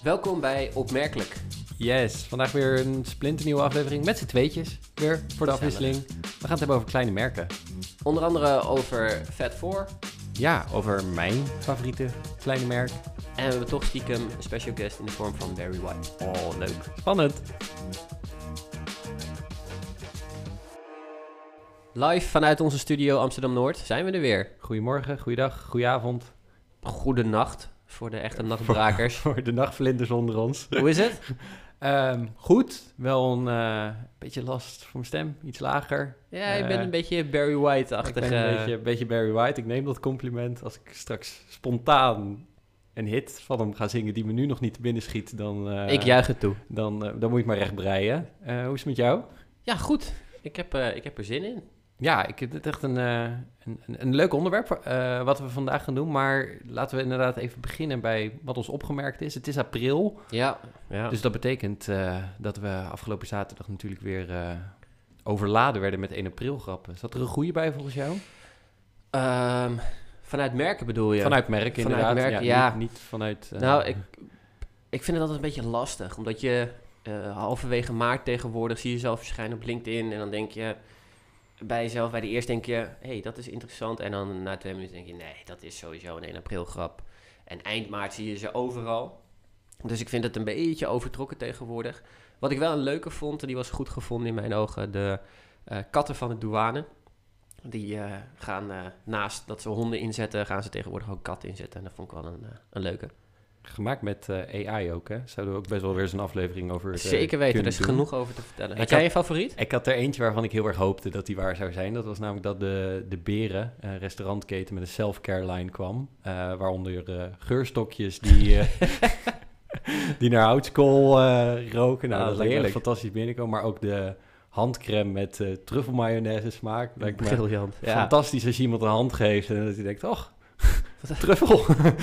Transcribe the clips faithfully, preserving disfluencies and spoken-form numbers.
Welkom bij Opmerkelijk. Yes, vandaag weer een splinternieuwe aflevering met z'n tweetjes. Weer voor de afwisseling. We gaan het hebben over kleine merken. Onder andere over Fat Four. Ja, over mijn favoriete kleine merk. En we hebben toch stiekem een special guest in de vorm van Barry White. Oh, leuk. Spannend. Live vanuit onze studio Amsterdam-Noord zijn we er weer. Goedemorgen, goeiedag, goedenavond. Goedenacht voor de echte nachtbrakers. Voor de nachtvlinders onder ons. Hoe is het? um, goed, wel een uh, beetje last voor mijn stem, iets lager. Ja, je Uh, bent een beetje Barry White-achtig. Ik ben een uh, beetje, beetje Barry White, ik neem dat compliment. Als ik straks spontaan een hit van hem ga zingen die me nu nog niet te binnen schiet, dan, uh, ik juich het toe. dan, uh, dan moet ik maar recht breien. Uh, hoe is het met jou? Ja, goed. Ik heb, uh, ik heb er zin in. Ja, ik, het is echt een, uh, een, een leuk onderwerp uh, wat we vandaag gaan doen. Maar laten we inderdaad even beginnen bij wat ons opgemerkt is. Het is april, Ja. ja. dus dat betekent uh, dat we afgelopen zaterdag natuurlijk weer uh, overladen werden met één april grappen. Zat er een goede bij volgens jou? Um, vanuit merken bedoel je? Vanuit merk inderdaad. Vanuit merk, ja, ja. Niet, niet vanuit... Uh, nou, ik, ik vind het altijd een beetje lastig. Omdat je uh, halverwege maart tegenwoordig zie je jezelf verschijnen op LinkedIn. En dan denk je bij jezelf, bij de eerst denk je, hé, hey, dat is interessant. En dan na twee minuten denk je, nee, dat is sowieso een één april grap. En eind maart zie je ze overal. Dus ik vind het een beetje overtrokken tegenwoordig. Wat ik wel een leuke vond, en die was goed gevonden in mijn ogen, de uh, katten van de douane. Die uh, gaan uh, naast dat ze honden inzetten, gaan ze tegenwoordig ook katten inzetten. En dat vond ik wel een, uh, een leuke. Gemaakt met uh, A I ook, hè? Zouden we ook best wel weer eens een aflevering over uh, Zeker weten, er is doen. genoeg over te vertellen. Ik Had jij had- een favoriet? Ik had er eentje waarvan ik heel erg hoopte dat die waar zou zijn. Dat was namelijk dat de, de Beren, een restaurantketen met een self-care line kwam. Uh, waaronder uh, geurstokjes die, uh, die naar houtskool uh, roken. Nou, Ah, dat lijkt me heerlijk. fantastisch binnenkomen. Maar ook de handcrème met uh, truffelmayonaise smaak. Lijkt me Briljant. Ja. fantastisch als je iemand een hand geeft en dat hij denkt, och, truffel.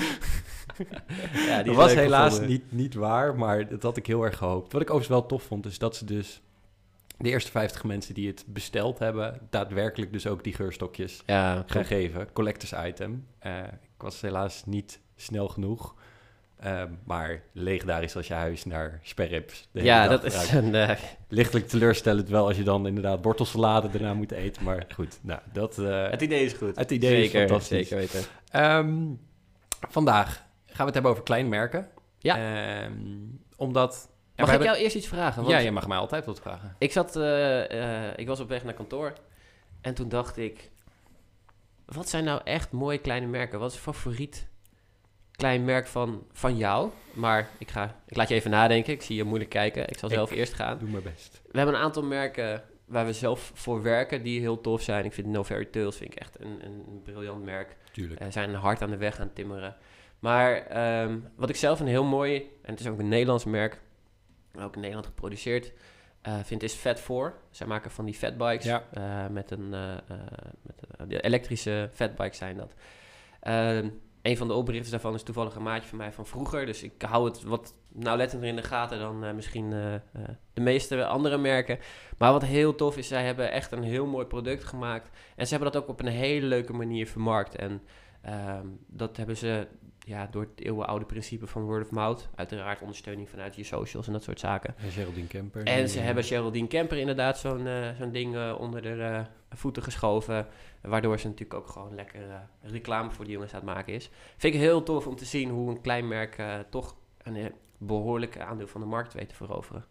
Ja, die Dat is was leuk helaas gevonden. niet, niet waar, maar dat had ik heel erg gehoopt. Wat ik overigens wel tof vond, is dat ze dus de eerste vijftig mensen die het besteld hebben, daadwerkelijk dus ook die geurstokjes Ja, gaan klopt. geven. Collectors item. Uh, ik was helaas niet snel genoeg. Uh, maar legendarisch als je huis naar sperrips de hele Ja, dag dat is ruikt. een... Uh, Lichtelijk teleurstellend wel als je dan inderdaad wortelsalade daarna moet eten. Maar goed, nou, dat... Uh, het idee is goed. het idee is zeker, fantastisch. Zeker weten. Um, vandaag gaan we het hebben over kleine merken. Ja. Um, omdat... ja, Mag we ik hebben- jou eerst iets vragen? Want Ja, je mag mij altijd wat vragen. ik zat... Uh, uh, ik was op weg naar kantoor. En toen dacht ik... Wat zijn nou echt mooie kleine merken? Wat is je favoriet klein merk van, van jou? Maar ik, ga, ik laat je even nadenken. Ik zie je moeilijk kijken. Ik zal zelf Ik- eerst gaan. Doe mijn best. We hebben een aantal merken waar we zelf voor werken die heel tof zijn. Ik vind No Fairy Tales vind ik echt een, een briljant merk. Tuurlijk. Uh, zijn hard aan de weg aan het timmeren. Maar um, wat ik zelf een heel mooi, en het is ook een Nederlands merk, ook in Nederland geproduceerd, uh, vind is Fat Four. Zij maken van die fatbikes. Ja. Uh, met een uh, uh, met, uh, de elektrische fatbikes zijn dat. Uh, een van de oprichters daarvan is toevallig een maatje van mij van vroeger. Dus ik hou het wat nauwlettender in de gaten dan uh, misschien uh, uh, de meeste andere merken. Maar wat heel tof is, zij hebben echt een heel mooi product gemaakt. En ze hebben dat ook op een hele leuke manier vermarkt. En um, dat hebben ze ja, door het eeuwenoude principe van word of mouth. Uiteraard ondersteuning vanuit je socials en dat soort zaken. En Geraldine Kemper. En die, ze uh, hebben Geraldine Kemper inderdaad zo'n, uh, zo'n ding uh, onder de uh, voeten geschoven. Waardoor ze natuurlijk ook gewoon lekker uh, reclame voor die jongens aan het maken is. Vind ik heel tof om te zien hoe een klein merk uh, toch een uh, behoorlijk aandeel van de markt weet te veroveren.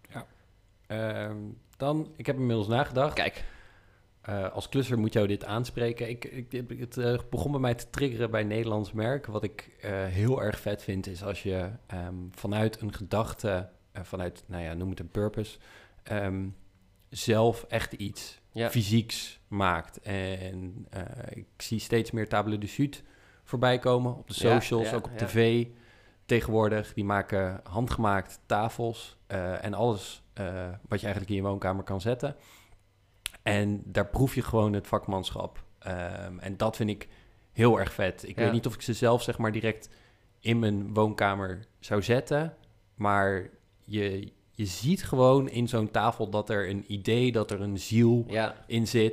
Um, dan, ik heb inmiddels nagedacht. Kijk. Uh, als klusser moet jou dit aanspreken. Ik, ik, het uh, begon bij mij te triggeren bij Nederlands merk. Wat ik uh, heel erg vet vind, is als je um, vanuit een gedachte, uh, vanuit, nou ja, noem het een purpose, um, zelf echt iets Ja. fysieks maakt. En uh, ik zie steeds meer Table du Sud voorbij komen op de Ja, socials, ja, ook op ja. tv tegenwoordig. Die maken handgemaakt tafels uh, en alles uh, wat je eigenlijk in je woonkamer kan zetten. En daar proef je gewoon het vakmanschap. Um, en dat vind ik heel erg vet. Ik Ja. weet niet of ik ze zelf zeg maar direct in mijn woonkamer zou zetten. Maar je, je ziet gewoon in zo'n tafel dat er een idee, dat er een ziel Ja, in zit.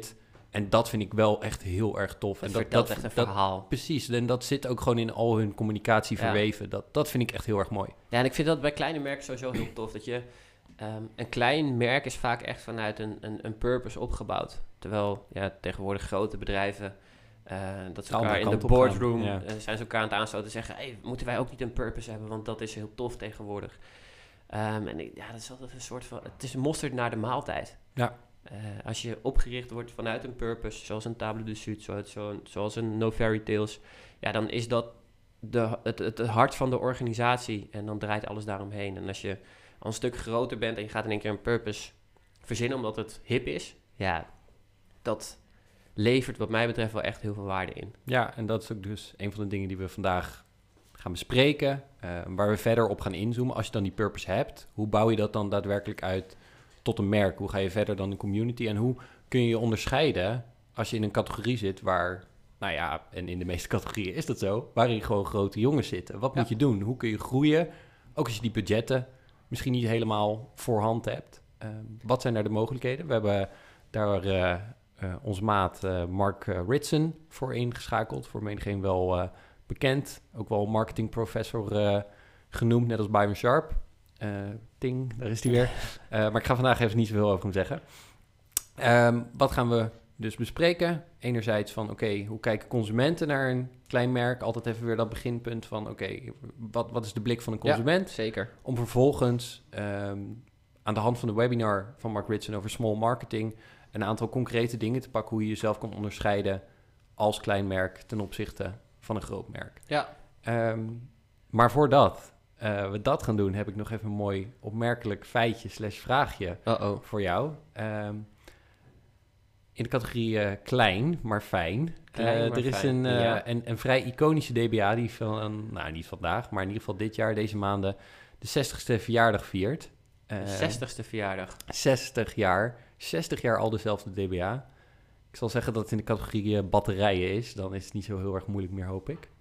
En dat vind ik wel echt heel erg tof. Het en dat, vertelt dat, echt een dat, verhaal. Precies, en dat zit ook gewoon in al hun communicatie Ja. verweven. Dat, dat vind ik echt heel erg mooi. Ja, en ik vind dat bij kleine merken sowieso heel tof. Dat je, um, een klein merk is vaak echt vanuit een, een, een purpose opgebouwd. Terwijl ja, tegenwoordig grote bedrijven, uh, dat ze De elkaar andere in de kant op boardroom, gaan, ja. uh, zijn ze elkaar aan het aanstoten en zeggen, hey, moeten wij ook niet een purpose hebben, want dat is heel tof tegenwoordig. Um, en ik, ja, dat is altijd een soort van, het is mosterd naar de maaltijd. Ja. Uh, als je opgericht wordt vanuit een purpose, zoals een Table de Sud, zoals, zo, zoals een No Fairy Tales, ja, dan is dat de, het, het, het hart van de organisatie en dan draait alles daaromheen. En als je al een stuk groter bent en je gaat in één keer een purpose verzinnen omdat het hip is, ja, dat levert wat mij betreft wel echt heel veel waarde in. Ja, en dat is ook dus een van de dingen die we vandaag gaan bespreken, uh, waar we verder op gaan inzoomen. Als je dan die purpose hebt, hoe bouw je dat dan daadwerkelijk uit tot een merk? Hoe ga je verder dan de community? En hoe kun je je onderscheiden als je in een categorie zit waar, nou ja, en in de meeste categorieën is dat zo, waarin gewoon grote jongens zitten? Wat Ja. moet je doen? Hoe kun je groeien? Ook als je die budgetten misschien niet helemaal voorhand hebt. Uh, wat zijn daar de mogelijkheden? We hebben daar uh, uh, onze maat uh, Mark uh, Ritson voor ingeschakeld. Voor menigeen wel uh, bekend. Ook wel marketingprofessor uh, genoemd, net als Byron Sharp. Uh, ting, daar is hij weer. Uh, maar ik ga vandaag even niet zoveel over hem zeggen. Um, wat gaan we dus bespreken? Enerzijds van, oké, okay, hoe kijken consumenten naar een klein merk? Altijd even weer dat beginpunt van, oké, okay, wat, wat is de blik van een consument? Ja, zeker. Om vervolgens um, aan de hand van de webinar van Mark Ritson over small marketing een aantal concrete dingen te pakken hoe je jezelf kan onderscheiden als klein merk ten opzichte van een groot merk. Ja. Um, maar voordat uh, we dat gaan doen, heb ik nog even een mooi opmerkelijk feitje slash vraagje Uh-oh. voor jou. Um, in de categorie uh, klein, maar fijn. Klein, uh, maar er is fijn. een, uh, Ja. een, een vrij iconische D B A die van, nou niet vandaag, maar in ieder geval dit jaar, deze maanden, de zestigste verjaardag viert. Uh, zestigste verjaardag. zestig jaar. zestig jaar al dezelfde D B A. Ik zal zeggen dat het in de categorie uh, batterijen is. Dan is het niet zo heel erg moeilijk meer, hoop ik.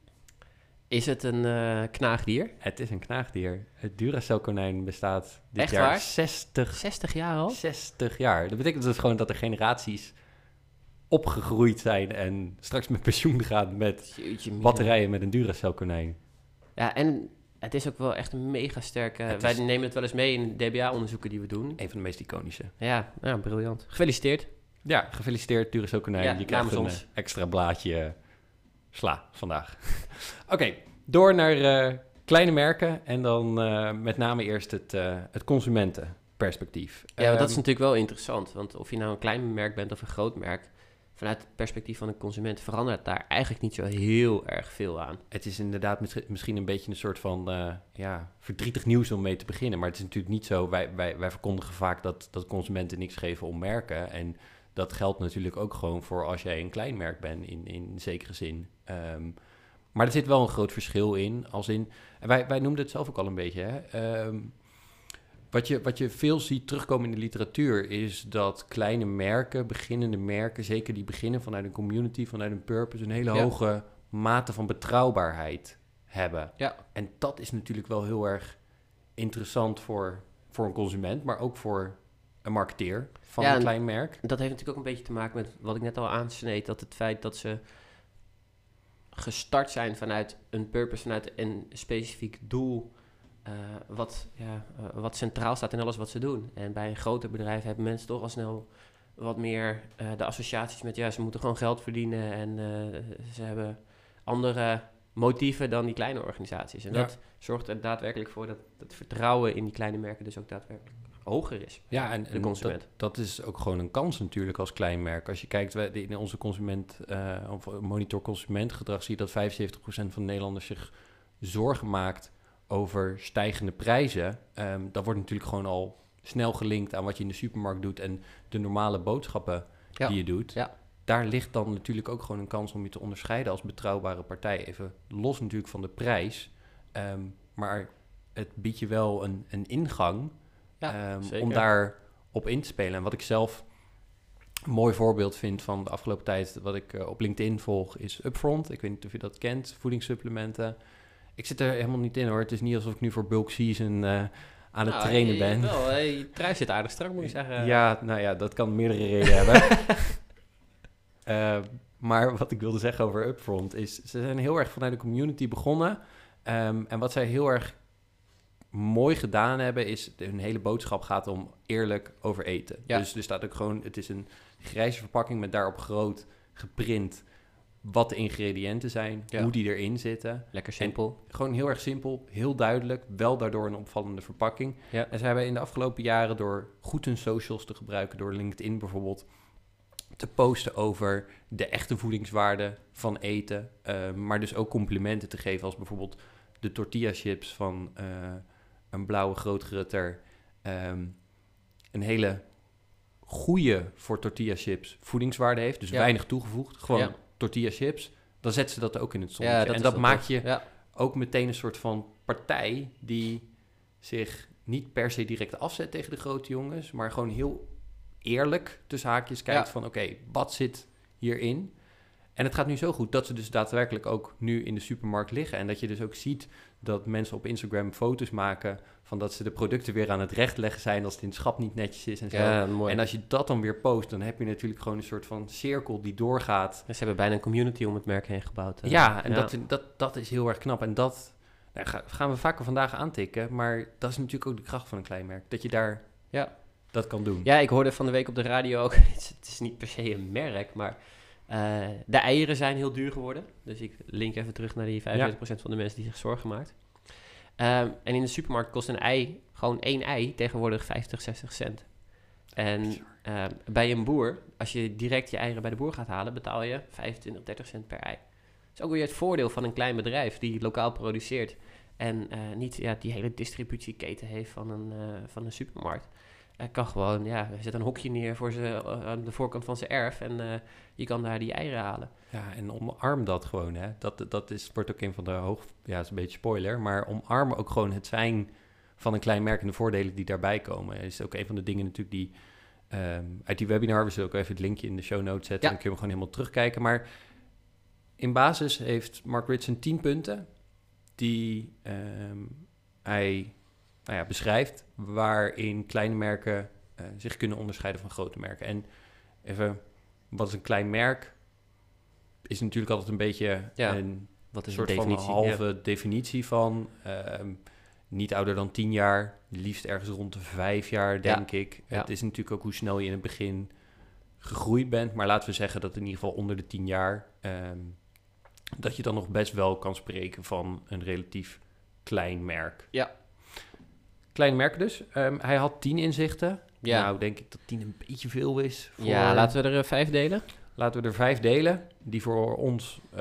Is het een uh, knaagdier? Het is een knaagdier. Het Duracell-konijn bestaat dit Echt jaar waar? zestig, zestig jaar al? zestig jaar. Dat betekent dus gewoon dat er generaties opgegroeid zijn en straks met pensioen gaan met Jeetje, mina. batterijen met een Duracell-konijn. Ja, en het is ook wel echt een mega sterke... Het Wij is- nemen het wel eens mee in D B A-onderzoeken die we doen. Een van de meest iconische. Ja, ja, briljant. Gefeliciteerd. Ja, gefeliciteerd Duracell-konijn. Ja, Je krijgt een namens uh, ons. extra blaadje uh, sla vandaag. Oké, okay, door naar uh, kleine merken en dan uh, met name eerst het, uh, het consumentenperspectief. Ja, maar dat Um, is natuurlijk wel interessant. Want of je nou een klein merk bent of een groot merk... vanuit het perspectief van een consument verandert daar eigenlijk niet zo heel erg veel aan. Het is inderdaad mis- misschien een beetje een soort van uh, ja, verdrietig nieuws om mee te beginnen. Maar het is natuurlijk niet zo. Wij, wij, wij verkondigen vaak dat, dat consumenten niks geven om merken. En dat geldt natuurlijk ook gewoon voor als jij een klein merk bent in, in zekere zin. Um, maar er zit wel een groot verschil in. Als in en wij, wij noemden het zelf ook al een beetje. Hè? Um, Wat je, wat je veel ziet terugkomen in de literatuur is dat kleine merken, beginnende merken, zeker die beginnen vanuit een community, vanuit een purpose, een hele Ja. hoge mate van betrouwbaarheid hebben. Ja. En dat is natuurlijk wel heel erg interessant voor, voor een consument, maar ook voor een marketeer van Ja, een en- klein merk. Dat heeft natuurlijk ook een beetje te maken met wat ik net al aansneed. Dat het feit dat ze gestart zijn vanuit een purpose, vanuit een specifiek doel... Uh, wat, ja, uh, wat centraal staat in alles wat ze doen. En bij een groter bedrijf hebben mensen toch al snel wat meer uh, de associaties met... ja, ze moeten gewoon geld verdienen en uh, ze hebben andere motieven dan die kleine organisaties. En Ja. dat zorgt er daadwerkelijk voor dat het vertrouwen in die kleine merken dus ook daadwerkelijk hoger is. Ja, en, de en consument. Dat, dat is ook gewoon een kans natuurlijk als klein merk. Als je kijkt wij- in onze consument, uh, of monitor consumentgedrag, zie je dat vijfenzeventig procent van de Nederlanders zich zorgen maakt over stijgende prijzen. Um, dat wordt natuurlijk gewoon al snel gelinkt aan wat je in de supermarkt doet en de normale boodschappen Ja. die je doet. Ja. Daar ligt dan natuurlijk ook gewoon een kans om je te onderscheiden als betrouwbare partij. Even los natuurlijk van de prijs. Um, maar het biedt je wel een, een ingang Ja, um, zeker. om daar op in te spelen. En wat ik zelf een mooi voorbeeld vind van de afgelopen tijd, wat ik uh, op LinkedIn volg, is Upfront. Ik weet niet of je dat kent, voedingssupplementen. Ik zit er helemaal niet in hoor. Het is niet alsof ik nu voor bulk season uh, aan het Nou, trainen je- ben. Wel, hè, je trui zit aardig strak, moet je zeggen. Ja, nou ja, dat kan meerdere redenen hebben. Uh, maar wat ik wilde zeggen over Upfront is... ze zijn heel erg vanuit de community begonnen. Um, en wat zij heel erg mooi gedaan hebben... is hun hele boodschap gaat om eerlijk over eten. Ja. Dus er staat ook gewoon... het is een grijze verpakking met daarop groot geprint... wat de ingrediënten zijn, ja. hoe die erin zitten. Lekker simpel. En gewoon heel erg simpel, heel duidelijk. Wel daardoor een opvallende verpakking. Ja. En ze hebben in de afgelopen jaren door goed hun socials te gebruiken... door LinkedIn bijvoorbeeld... te posten over de echte voedingswaarde van eten. Uh, maar dus ook complimenten te geven als bijvoorbeeld de tortilla chips van uh, een blauwe grootgrutter. Um, een hele goede voor tortilla chips voedingswaarde heeft. Dus ja. weinig toegevoegd. Gewoon ja. tortilla chips. Dan zetten ze dat ook in het zonnetje. Ja, dat en dat maakt je ja. ook meteen een soort van partij die zich niet per se direct afzet tegen de grote jongens. Maar gewoon heel... eerlijk, tussen haakjes, kijkt ja. van... oké, okay, wat zit hierin? En het gaat nu zo goed dat ze dus daadwerkelijk ook nu in de supermarkt liggen. En dat je dus ook ziet dat mensen op Instagram foto's maken... van dat ze de producten weer aan het recht leggen zijn... als het in het schap niet netjes is en zo. Ja, mooi. En als je dat dan weer post... dan heb je natuurlijk gewoon een soort van cirkel die doorgaat. Ja, ze hebben bijna een community om het merk heen gebouwd. Hè? Ja, en ja. Dat, dat, dat is heel erg knap. En dat nou, gaan we vaker vandaag aantikken. Maar dat is natuurlijk ook de kracht van een klein merk. Dat je daar... Ja. dat kan doen. Ja, ik hoorde van de week op de radio ook... het is niet per se een merk, maar... Uh, de eieren zijn heel duur geworden. Dus ik link even terug naar die vijfenveertig procent ja. van de mensen die zich zorgen maakt. Um, en in de supermarkt kost een ei... gewoon één ei tegenwoordig vijftig, zestig cent. En uh, bij een boer... als je direct je eieren bij de boer gaat halen... betaal je vijfentwintig, dertig cent per ei. Dat is ook weer het voordeel van een klein bedrijf... die lokaal produceert... en uh, niet ja, die hele distributieketen heeft van een, uh, van een supermarkt... Hij kan gewoon, ja, zet een hokje neer voor ze, uh, aan de voorkant van zijn erf en uh, je kan daar die eieren halen. Ja, en omarm dat gewoon, hè. Dat, dat is, wordt ook een van de hoog... Ja, dat is een beetje spoiler, maar omarm ook gewoon het zijn van een klein merk en de voordelen die daarbij komen. Dat is ook een van de dingen natuurlijk die... Um, uit die webinar, we zullen ook even het linkje in de show notes zetten. Ja. Dan kun je hem gewoon helemaal terugkijken. Maar in basis heeft Mark Ritson tien punten die um, hij... nou ja, beschrijft waarin kleine merken uh, zich kunnen onderscheiden van grote merken. En even, wat is een klein merk? Is natuurlijk altijd een beetje ja, een wat is soort van een halve ja. definitie van... Uh, niet ouder dan tien jaar, liefst ergens rond de vijf jaar, denk ja. ik. Ja. Het is natuurlijk ook hoe snel je in het begin gegroeid bent. Maar laten we zeggen dat in ieder geval onder de tien jaar... Um, dat je dan nog best wel kan spreken van een relatief klein merk. Ja. Kleine merken dus. Um, hij had tien inzichten. Ja. Nou, denk ik dat tien een beetje veel is. Voor... Ja, laten we er uh, vijf delen. Laten we er vijf delen. Die voor ons, uh,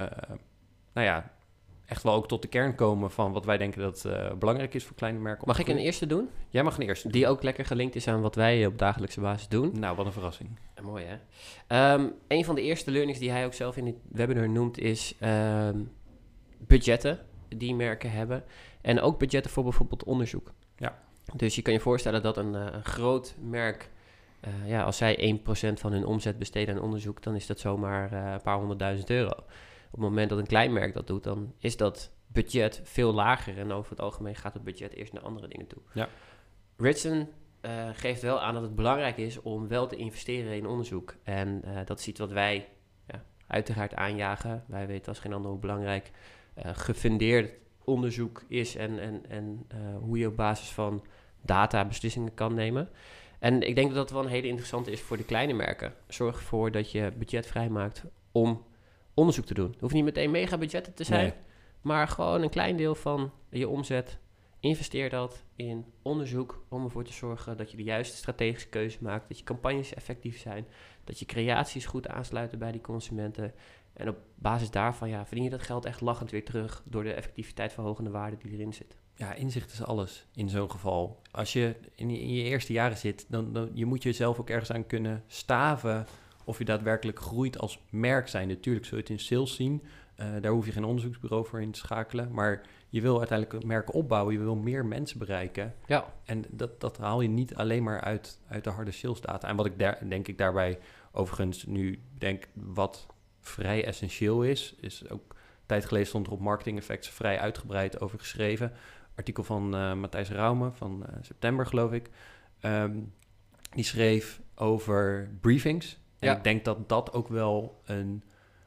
nou ja, echt wel ook tot de kern komen van wat wij denken dat uh, belangrijk is voor kleine merken. Mag ik een eerste doen? Jij mag een eerste doen. Die ook lekker gelinkt is aan wat wij op dagelijkse basis doen. Nou, wat een verrassing. Ja, mooi hè. Um, een van de eerste learnings die hij ook zelf in het webinar noemt is um, budgetten die merken hebben. En ook budgetten voor bijvoorbeeld onderzoek. Ja. Dus je kan je voorstellen dat een, uh, een groot merk, uh, ja, als zij één procent van hun omzet besteden aan onderzoek, dan is dat zomaar uh, een paar honderdduizend euro. Op het moment dat een klein merk dat doet, dan is dat budget veel lager en over het algemeen gaat het budget eerst naar andere dingen toe. Ja. Ritson uh, geeft wel aan dat het belangrijk is om wel te investeren in onderzoek. En uh, dat is iets wat wij ja, uiteraard aanjagen. Wij weten als geen ander hoe belangrijk uh, gefundeerd onderzoek is en, en, en uh, hoe je op basis van data beslissingen kan nemen. En ik denk dat dat wel een hele interessante is voor de kleine merken. Zorg ervoor dat je budget vrijmaakt om onderzoek te doen. Het hoeft niet meteen mega budgetten te zijn, nee. maar gewoon een klein deel van je omzet. Investeer dat in onderzoek om ervoor te zorgen dat je de juiste strategische keuze maakt, dat je campagnes effectief zijn, dat je creaties goed aansluiten bij die consumenten. En op basis daarvan ja, verdien je dat geld echt lachend weer terug door de effectiviteit verhogende waarde die erin zit. Ja, inzicht is alles in zo'n geval. Als je in, in je eerste jaren zit, dan, dan je moet jezelf ook ergens aan kunnen staven of je daadwerkelijk groeit als merk zijn. Natuurlijk zul je het in sales zien. Uh, daar hoef je geen onderzoeksbureau voor in te schakelen. Maar je wil uiteindelijk merken opbouwen. Je wil meer mensen bereiken. Ja. En dat, dat haal je niet alleen maar uit, uit de harde sales data. En wat ik daar, denk ik daarbij overigens nu denk wat vrij essentieel is, is ook een tijd geleden stond er op Marketing Effects vrij uitgebreid over geschreven. Artikel van uh, Matthijs Raume van uh, september, geloof ik. Um, die schreef over briefings En Ja. ik denk dat dat ook wel een,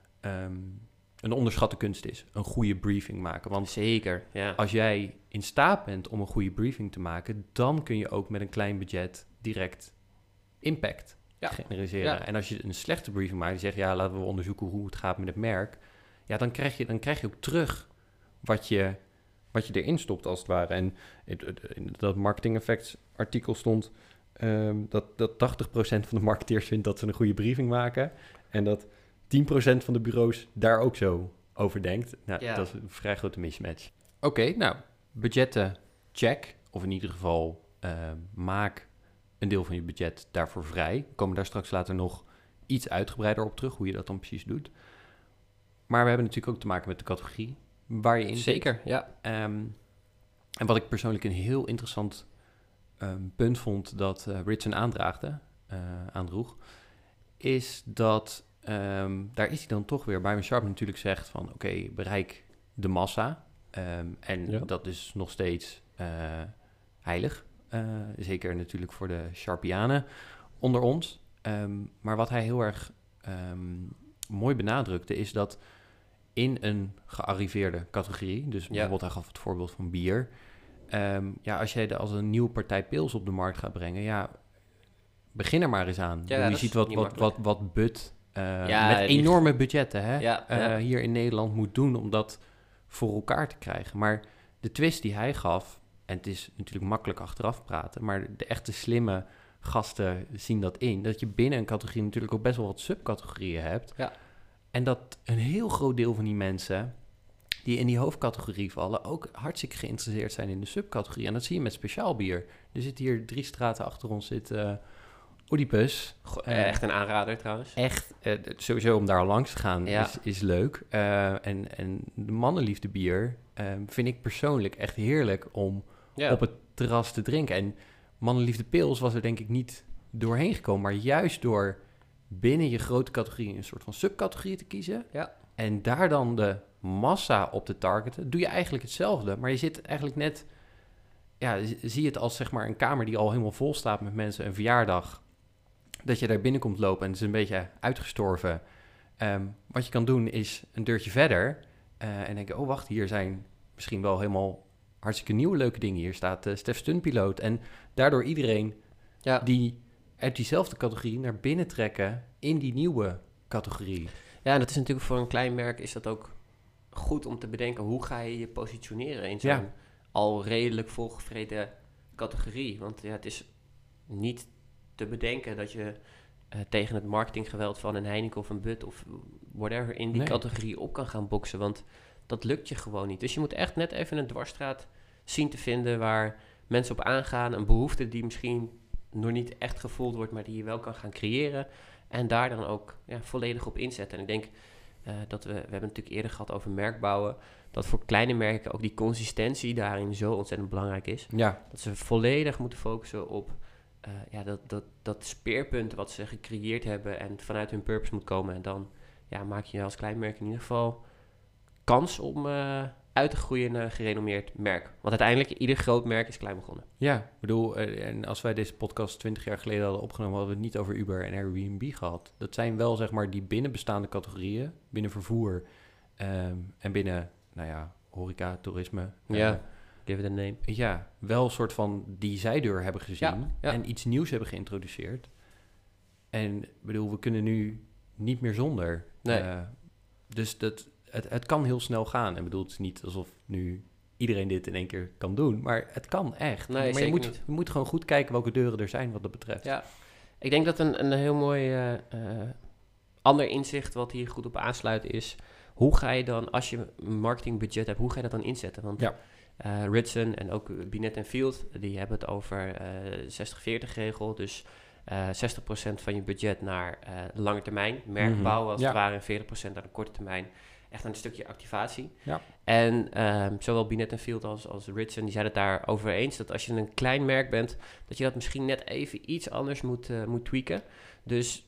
um, een onderschatte kunst is. Een goede briefing maken. Want Zeker, ja. als jij in staat bent om een goede briefing te maken, dan kun je ook met een klein budget direct impact Ja. genereren. Ja. En als je een slechte briefing maakt, die zegt, ja, laten we onderzoeken hoe het gaat met het merk. Ja, dan krijg je, dan krijg je ook terug wat je, wat je erin stopt, als het ware. En in dat Marketing Effects artikel stond um, dat, dat tachtig procent van de marketeers vindt dat ze een goede briefing maken. En dat tien procent van de bureaus daar ook zo over denkt. Nou, Ja. dat is een vrij grote mismatch. Oké, okay, nou, budgetten check. Of in ieder geval uh, maak een deel van je budget daarvoor vrij. We komen daar straks later nog iets uitgebreider op terug, hoe je dat dan precies doet. Maar we hebben natuurlijk ook te maken met de categorie waar je in Zeker, zit. ja. Um, en wat ik persoonlijk een heel interessant um, punt vond dat uh, Ritson aandraagde, uh, aandroeg, is dat, um, daar is hij dan toch weer, Byron Sharp natuurlijk zegt van, oké, okay, bereik de massa. Um, en ja. dat is nog steeds uh, heilig. Uh, zeker natuurlijk voor de Sharpianen onder ons. Um, maar wat hij heel erg um, mooi benadrukte is dat in een gearriveerde categorie, dus ja. bijvoorbeeld hij gaf het voorbeeld van bier. Um, ja, als jij de, als een nieuwe partij pils op de markt gaat brengen, ja, begin er maar eens aan. Ja, je ziet wat, wat, wat, wat Bud uh, ja, met die... enorme budgetten hè, ja, uh, ja. hier in Nederland moet doen om dat voor elkaar te krijgen. Maar de twist die hij gaf, en het is natuurlijk makkelijk achteraf praten, maar de echte slimme gasten zien dat in, dat je binnen een categorie natuurlijk ook best wel wat subcategorieën hebt. Ja. En dat een heel groot deel van die mensen die in die hoofdcategorie vallen ook hartstikke geïnteresseerd zijn in de subcategorie. En dat zie je met speciaal bier. Er zit hier drie straten achter ons zit uh, Oedipus. Goh, uh, echt een aanrader trouwens. Echt, uh, sowieso om daar langs te gaan ja. is, is leuk. Uh, en, en de mannenliefde bier uh, vind ik persoonlijk echt heerlijk om ja. op het terras te drinken. En mannenliefde pils was er denk ik niet doorheen gekomen, maar juist door binnen je grote categorie een soort van subcategorie te kiezen. Ja. En daar dan de massa op te targeten, doe je eigenlijk hetzelfde. Maar je zit eigenlijk net, ja, zie je het als zeg maar een kamer die al helemaal vol staat met mensen, een verjaardag. Dat je daar binnenkomt lopen en het is een beetje uitgestorven. Um, wat je kan doen is een deurtje verder uh, en denken, oh wacht, hier zijn misschien wel helemaal hartstikke nieuwe leuke dingen. Hier staat uh, Stef Stuntpiloot. En daardoor iedereen ja. die uit diezelfde categorie naar binnen trekken in die nieuwe categorie. Ja, en dat is natuurlijk voor een klein merk is dat ook goed om te bedenken. Hoe ga je je positioneren in zo'n ja. al redelijk volgevreten categorie? Want ja, het is niet te bedenken dat je uh, tegen het marketinggeweld van een Heineken of een Bud of whatever in die nee. categorie op kan gaan boksen. Want dat lukt je gewoon niet. Dus je moet echt net even een dwarsstraat zien te vinden waar mensen op aangaan. Een behoefte die misschien nog niet echt gevoeld wordt, maar die je wel kan gaan creëren. En daar dan ook ja, volledig op inzetten. En ik denk uh, dat we, we hebben het natuurlijk eerder gehad over merkbouwen, dat voor kleine merken ook die consistentie daarin zo ontzettend belangrijk is. Ja. Dat ze volledig moeten focussen op uh, ja, dat, dat, dat speerpunt wat ze gecreëerd hebben en vanuit hun purpose moet komen. En dan ja, maak je als klein merk in ieder geval kans om uh, uit te groeien in een gerenommeerd merk. Want uiteindelijk, ieder groot merk is klein begonnen. Ja, ik bedoel, uh, en als wij deze podcast twintig jaar geleden hadden opgenomen, hadden we het niet over Uber en Airbnb gehad. Dat zijn wel, zeg maar, die binnenbestaande categorieën, binnen vervoer um, en binnen, nou ja, horeca, toerisme. Ja, uh, give it a name. Ja, wel een soort van die zijdeur hebben gezien ja, ja. en iets nieuws hebben geïntroduceerd. En ik bedoel, we kunnen nu niet meer zonder. Nee. Uh, dus dat... Het, het kan heel snel gaan. En bedoel, het is niet alsof nu iedereen dit in één keer kan doen. Maar het kan echt. Nee, maar je moet, niet. je moet gewoon goed kijken welke deuren er zijn wat dat betreft. Ja, ik denk dat een, een heel mooi uh, uh, ander inzicht wat hier goed op aansluit is, hoe ga je dan, als je een marketingbudget hebt, hoe ga je dat dan inzetten? Want ja. uh, Ritson en ook Binet en Field, die hebben het over uh, zestig veertig regel. Dus uh, zestig procent van je budget naar uh, lange termijn, merkbouw als mm-hmm. ja. het ware, en veertig procent naar de korte termijn. Echt een stukje activatie. Ja. En um, zowel Binet en Field als, als Ritson, die zijn het daar over eens dat als je een klein merk bent, dat je dat misschien net even iets anders moet, uh, moet tweaken. Dus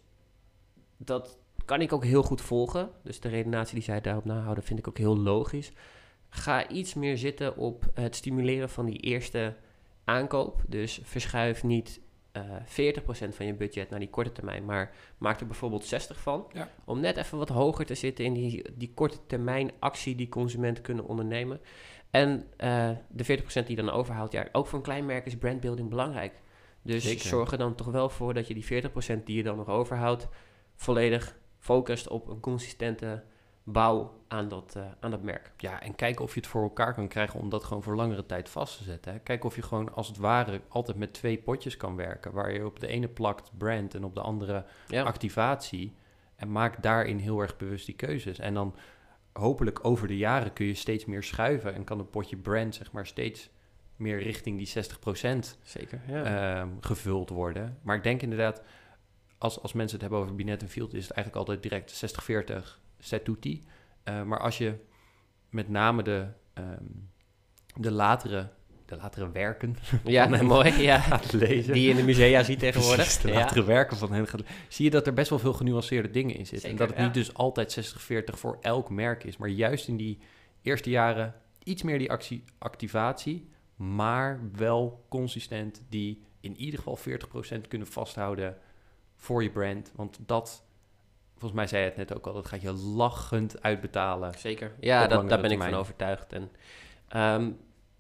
dat kan ik ook heel goed volgen. Dus de redenatie die zij daarop nahouden, vind ik ook heel logisch. Ga iets meer zitten op het stimuleren van die eerste aankoop. Dus verschuif niet uh, veertig procent van je budget naar die korte termijn, maar maak er bijvoorbeeld zestig van. Ja. Om net even wat hoger te zitten in die, die korte termijn actie die consumenten kunnen ondernemen. En uh, de veertig procent die je dan overhoudt, ja, ook voor een klein merk is brandbuilding belangrijk. Dus Zeker. zorg er dan toch wel voor dat je die veertig procent die je dan nog overhoudt, volledig focust op een consistente bouw aan dat, uh, aan dat merk. Ja, en kijken of je het voor elkaar kan krijgen om dat gewoon voor langere tijd vast te zetten. Hè. Kijk of je gewoon als het ware altijd met twee potjes kan werken. Waar je op de ene plakt brand en op de andere Ja. activatie. En maak daarin heel erg bewust die keuzes. En dan hopelijk over de jaren kun je steeds meer schuiven. En kan een potje brand zeg maar steeds meer richting die zestig procent Zeker, ja. um, gevuld worden. Maar ik denk inderdaad, als, als mensen het hebben over Binet en Field, is het eigenlijk altijd direct zestig veertig set tutti. Uh, maar als je met name de, um, de, latere, de latere werken ja, van hen mooi, ja. gaat lezen... Die je in de musea ziet tegenwoordig. Precies, de ja. latere werken van hen gaat zie je dat er best wel veel genuanceerde dingen in zitten. Zeker, en dat het ja. niet dus altijd zestig veertig voor elk merk is. Maar juist in die eerste jaren iets meer die actie, activatie... maar wel consistent die in ieder geval veertig procent kunnen vasthouden voor je brand. Want dat, volgens mij zei je het net ook al, dat gaat je lachend uitbetalen. Zeker, ja, dat, daar ben termijn. ik van overtuigd. En um,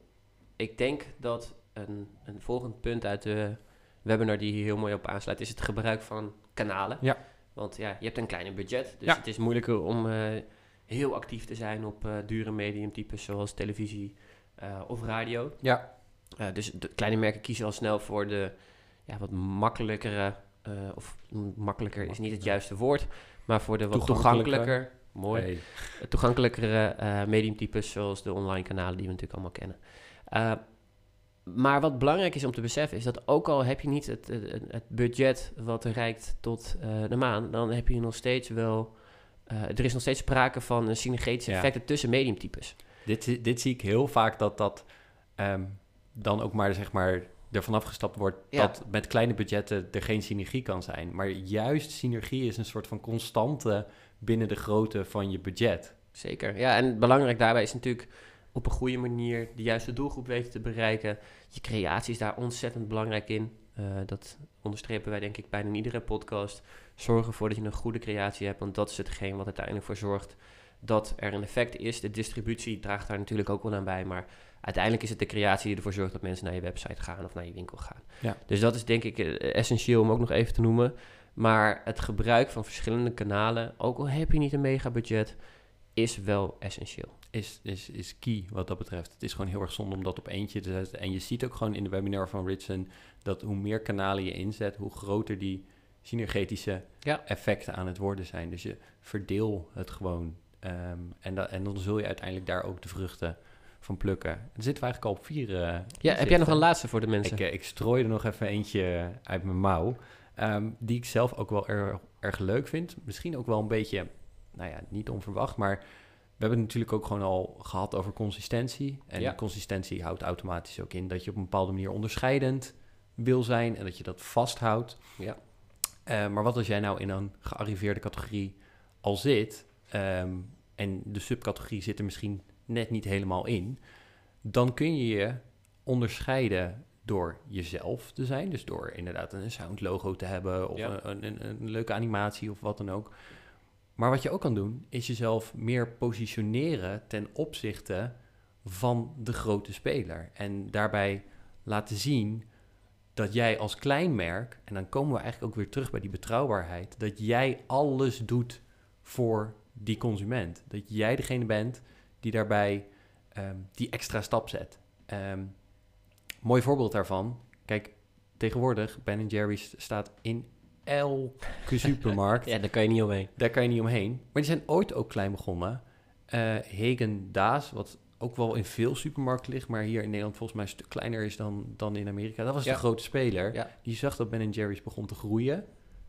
ik denk dat een, een volgend punt uit de webinar die hier heel mooi op aansluit, is het gebruik van kanalen. Ja. Want ja, je hebt een kleiner budget, dus ja. het is moeilijker om uh, heel actief te zijn op uh, dure mediumtypes zoals televisie uh, of radio. Ja. Uh, dus de kleine merken kiezen al snel voor de ja, wat makkelijkere, uh, of makkelijker is niet het juiste woord, maar voor de wat toegankelijker, mooi, hey. toegankelijkere uh, mediumtypes zoals de online kanalen die we natuurlijk allemaal kennen. Uh, maar wat belangrijk is om te beseffen is dat ook al heb je niet het, het, het budget wat reikt tot uh, de maan, dan heb je nog steeds wel, uh, er is nog steeds sprake van uh, synergetische ja. effecten tussen mediumtypes. Dit, dit zie ik heel vaak dat dat um, dan ook maar zeg maar er vanaf gestapt wordt ja. dat met kleine budgetten er geen synergie kan zijn. Maar juist synergie is een soort van constante binnen de grootte van je budget. Zeker, ja. En belangrijk daarbij is natuurlijk op een goede manier de juiste doelgroep weten te bereiken. Je creatie is daar ontzettend belangrijk in. Uh, dat onderstrepen wij denk ik bijna in iedere podcast. Zorg ervoor dat je een goede creatie hebt, want dat is hetgeen wat uiteindelijk voor zorgt dat er een effect is. De distributie draagt daar natuurlijk ook wel aan bij, maar uiteindelijk is het de creatie die ervoor zorgt dat mensen naar je website gaan of naar je winkel gaan. Ja. Dus dat is denk ik uh, essentieel om ook nog even te noemen. Maar het gebruik van verschillende kanalen, ook al heb je niet een mega budget, is wel essentieel. Is, is, is key wat dat betreft. Het is gewoon heel erg zonde om dat op eentje te zetten. En je ziet ook gewoon in de webinar van Ritson dat hoe meer kanalen je inzet, hoe groter die synergetische ja. effecten aan het worden zijn. Dus je verdeel het gewoon. Um, en, da- en dan zul je uiteindelijk daar ook de vruchten van plukken. Dan zitten we eigenlijk al op vier. Uh, ja, heb zitten. Jij nog een laatste voor de mensen? Ik, uh, ik strooi er nog even eentje uit mijn mouw. Um, die ik zelf ook wel erg, erg leuk vind. Misschien ook wel een beetje, nou ja, niet onverwacht, maar we hebben het natuurlijk ook gewoon al gehad over consistentie. En ja. consistentie houdt automatisch ook in dat je op een bepaalde manier onderscheidend wil zijn en dat je dat vasthoudt. Ja. Uh, maar wat als jij nou in een gearriveerde categorie al zit, um, en de subcategorie zit er misschien net niet helemaal in, dan kun je je onderscheiden door jezelf te zijn. Dus door inderdaad een sound logo te hebben of ja. een, een, een leuke animatie of wat dan ook. Maar wat je ook kan doen, is jezelf meer positioneren ten opzichte van de grote speler. En daarbij laten zien dat jij als klein merk, en dan komen we eigenlijk ook weer terug bij die betrouwbaarheid, dat jij alles doet voor die consument. Dat jij degene bent die daarbij um, die extra stap zet. Um, mooi voorbeeld daarvan. Kijk, tegenwoordig Ben en Jerry's staat in elke supermarkt. Ja, daar kan je niet omheen. Daar kan je niet omheen. Maar die zijn ooit ook klein begonnen. Uh, Häagen-Dazs, wat ook wel in veel supermarkten ligt, maar hier in Nederland volgens mij een stuk kleiner is dan, dan in Amerika. Dat was ja. de grote speler. Ja. Die zag dat Ben en Jerry's begon te groeien.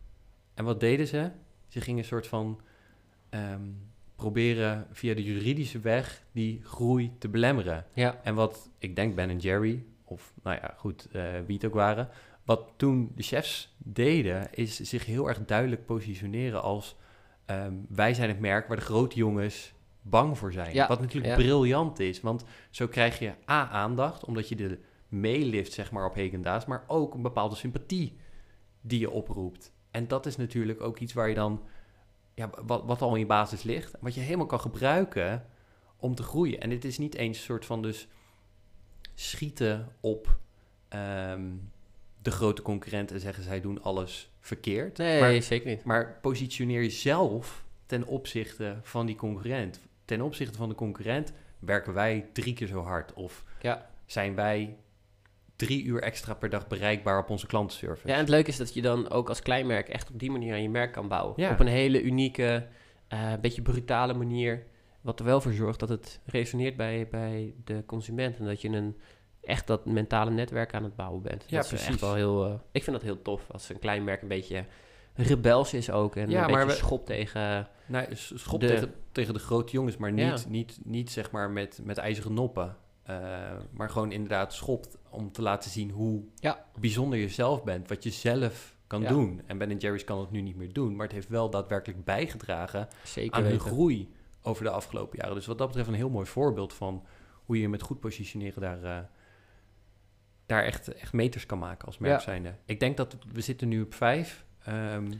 En wat deden ze? Ze gingen een soort van um, proberen via de juridische weg die groei te belemmeren. Ja. En wat ik denk Ben en Jerry, of nou ja, goed, uh, wie het ook waren, wat toen de chefs deden, is zich heel erg duidelijk positioneren als um, wij zijn het merk waar de grote jongens bang voor zijn. Ja, wat natuurlijk ja. briljant is, want zo krijg je A, aandacht, omdat je de meelift, zeg maar, op Haagen-Dazs, maar ook een bepaalde sympathie die je oproept. En dat is natuurlijk ook iets waar je dan, ja, wat, wat al in je basis ligt, wat je helemaal kan gebruiken om te groeien. En het is niet eens een soort van dus schieten op um, de grote concurrenten en zeggen zij doen alles verkeerd. Nee, maar, zeker niet. Maar positioneer jezelf ten opzichte van die concurrent. Ten opzichte van de concurrent werken wij drie keer zo hard. Of ja. zijn wij drie uur extra per dag bereikbaar op onze klantenservice. Ja, en het leuke is dat je dan ook als kleinmerk echt op die manier aan je merk kan bouwen. Ja. Op een hele unieke, uh, beetje brutale manier. Wat er wel voor zorgt dat het resoneert bij, bij de consument. En dat je een echt dat mentale netwerk aan het bouwen bent. Ja, dat precies. Is echt wel heel, uh, ik vind dat heel tof als een klein merk een beetje rebels is ook. En ja, een maar beetje we, schop tegen... Nee, schop de, tegen, tegen de grote jongens, maar niet, ja. niet, niet zeg maar met, met ijzeren noppen. Uh, maar gewoon inderdaad schopt om te laten zien hoe ja. bijzonder je zelf bent. Wat je zelf kan ja. doen. En Ben en Jerry's kan het nu niet meer doen. Maar het heeft wel daadwerkelijk bijgedragen Zeker aan weten. hun groei over de afgelopen jaren. Dus wat dat betreft een heel mooi voorbeeld van hoe je met goed positioneren daar, uh, daar echt, echt meters kan maken als merk zijnde. Ja. Ik denk dat we zitten nu op vijf. Um,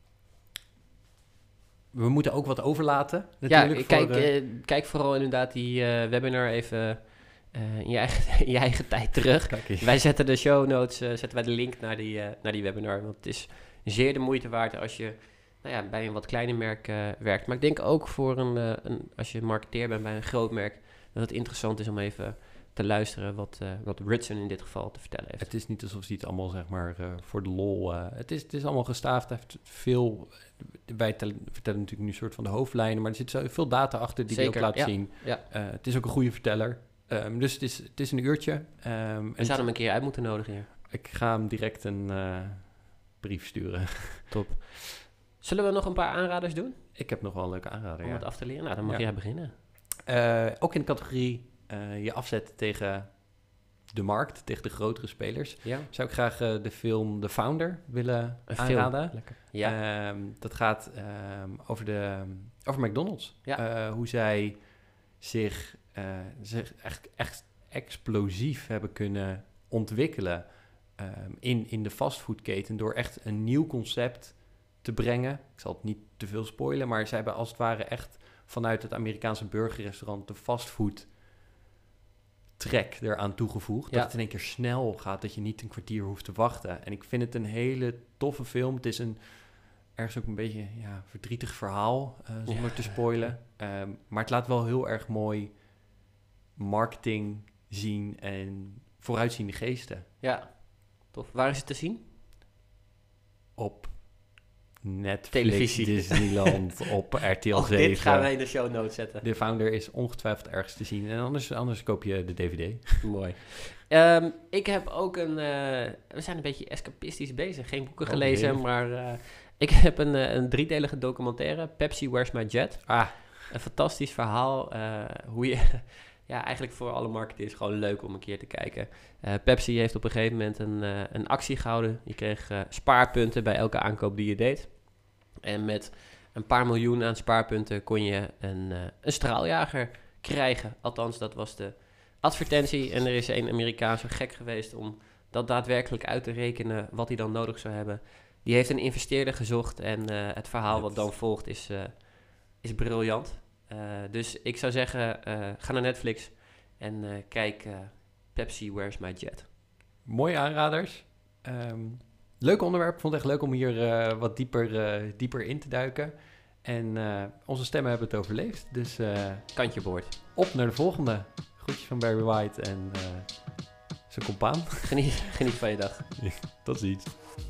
we moeten ook wat overlaten. Natuurlijk, ja, kijk, voor, uh, uh, kijk vooral inderdaad die uh, webinar even uh, in, je eigen, in je eigen tijd terug. Wij zetten de show notes, uh, zetten wij de link naar die, uh, naar die webinar. Want het is zeer de moeite waard als je nou ja, bij een wat kleiner merk uh, werkt. Maar ik denk ook voor een, uh, een, als je marketeer bent bij een groot merk, dat het interessant is om even te luisteren wat, uh, wat Ritson in dit geval te vertellen heeft. Het is niet alsof hij het allemaal, zeg maar, uh, voor de lol... Uh, het, is, het is allemaal gestaafd. Hij heeft veel... Wij tellen, vertellen natuurlijk nu een soort van de hoofdlijnen, maar er zit zo veel data achter die hij ook laat ja. zien. Ja. Uh, het is ook een goede verteller. Um, dus het is, het is een uurtje. Um, We en zouden hem een keer uit moeten nodigen hier. Ik ga hem direct een uh, brief sturen. Top. Zullen we nog een paar aanraders doen? Ik heb nog wel een leuke aanrader, Om ja. het af te leren? Nou, dan mag ja. jij beginnen. Uh, ook in de categorie uh, je afzetten tegen de markt, tegen de grotere spelers. Ja. Zou ik graag uh, de film The Founder willen een aanraden. Lekker. Ja. Um, dat gaat um, over, de, over McDonald's. Ja. Uh, hoe zij zich, uh, zich echt, echt explosief hebben kunnen ontwikkelen um, in, in de fastfoodketen door echt een nieuw concept te brengen. Ik zal het niet te veel spoilen, maar zij hebben als het ware echt vanuit het Amerikaanse burgerrestaurant de fastfood trek eraan toegevoegd. Ja. Dat het in één keer snel gaat, dat je niet een kwartier hoeft te wachten. En ik vind het een hele toffe film. Het is een ergens ook een beetje ja, verdrietig verhaal, uh, zonder ja. te spoilen. Um, maar het laat wel heel erg mooi marketing zien en vooruitziende geesten. Ja, tof. Waar is het te zien? Op Netflix, televisie, Disneyland, op R T L zeven. Dit gaan wij in de show notes zetten. The Founder is ongetwijfeld ergens te zien. En anders, anders koop je de D V D. Mooi. Um, ik heb ook een... Uh, we zijn een beetje escapistisch bezig. Geen boeken oh, gelezen, nee. maar... Uh, ik heb een, uh, een driedelige documentaire. Pepsi, Where's My Jet? Ah. Een fantastisch verhaal. Uh, hoe je... ja, eigenlijk voor alle marketeers gewoon leuk om een keer te kijken. Uh, Pepsi heeft op een gegeven moment een, uh, een actie gehouden. Je kreeg uh, spaarpunten bij elke aankoop die je deed. En met een paar miljoen aan spaarpunten kon je een, uh, een straaljager krijgen. Althans, dat was de advertentie. En er is een Amerikaan zo gek geweest om dat daadwerkelijk uit te rekenen wat hij dan nodig zou hebben. Die heeft een investeerder gezocht en uh, het verhaal wat dan volgt is, uh, is briljant. Uh, dus ik zou zeggen, uh, ga naar Netflix en uh, kijk uh, Pepsi, Where's My Jet? Mooie aanraders. Um, leuk onderwerp. Ik vond het echt leuk om hier uh, wat dieper, uh, dieper in te duiken. En uh, onze stemmen hebben het overleefd. Dus uh, kantje boord. Op naar de volgende. Groetjes van Barry White en uh, zijn compaan. Geniet, geniet van je dag. Tot ziens.